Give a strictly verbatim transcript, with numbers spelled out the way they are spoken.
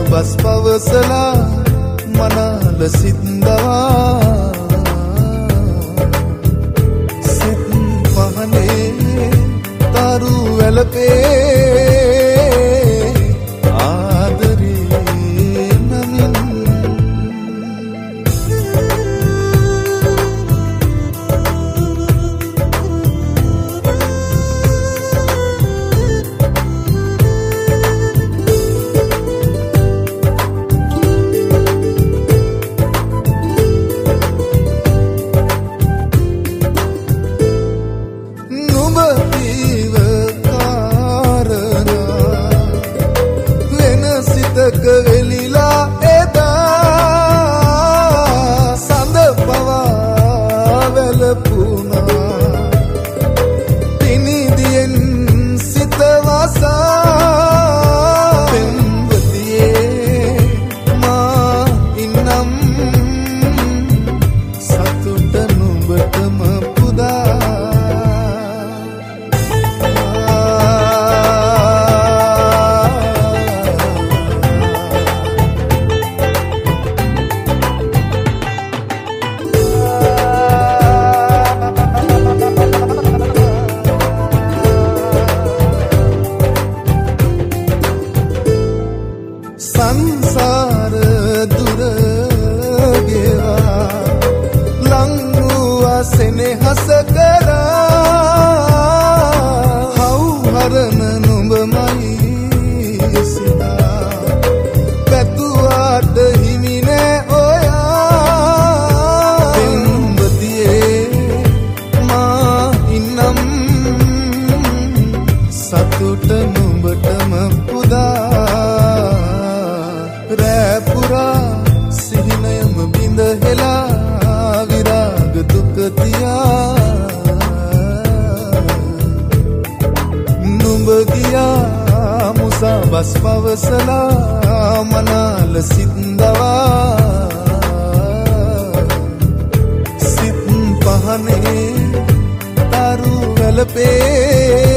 bus පවසලා මනාල සින්දවා සිත් පහනේ තරු වැළපේ සංසාර දුර ගෙවා ලං වූ සෙනෙහස කරා හවුහරන නුඹමයි සිතා පැතුවාට හිමි නෑ ඔයා පෙම්වතියේ මා ඉන්නම් සතුට නුඹටම පුදා රැපුරා සිහිනයම බිඳ හෙලා විරාග දුක තියා නුඹ ගියා මුසා බස් පවසලා මනාල සින්දවා සිත් පහනේ තරු වැළපේ